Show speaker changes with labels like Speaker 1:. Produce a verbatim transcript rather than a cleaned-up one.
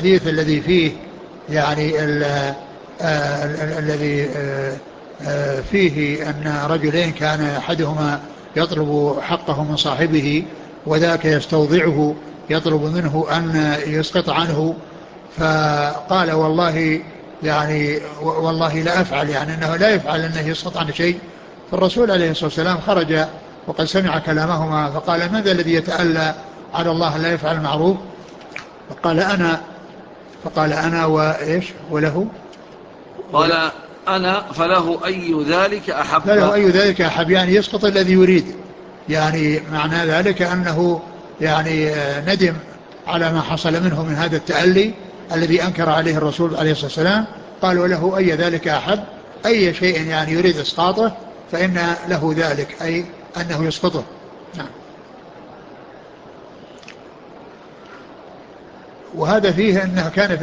Speaker 1: الحديث الذي فيه يعني الذي فيه أن رجلين كان أحدهما يطلب حقه من صاحبه وذاك يستوضعه يطلب منه أن يسقط عنه، فقال والله يعني والله لا أفعل، يعني أنه لا يفعل أنه يسقط عنه شيء. فالرسول عليه الصلاة والسلام خرج وقد سمع كلامهما فقال من ذا الذي يتألى على الله لا يفعل المعروف؟ فقال أنا فقال أنا وإيش وله وله
Speaker 2: قال أنا فله أي ذلك أحب
Speaker 1: فله أي ذلك أحب، يعني يسقط الذي يريد، يعني معنى ذلك أنه يعني ندم على ما حصل منه من هذا التألي الذي أنكر عليه الرسول عليه الصلاة والسلام. قال وله أي ذلك أحب، أي شيء يعني يريد إسقاطه فإن له ذلك، أي أنه يسقطه. نعم. وهذا فيه أنه كان في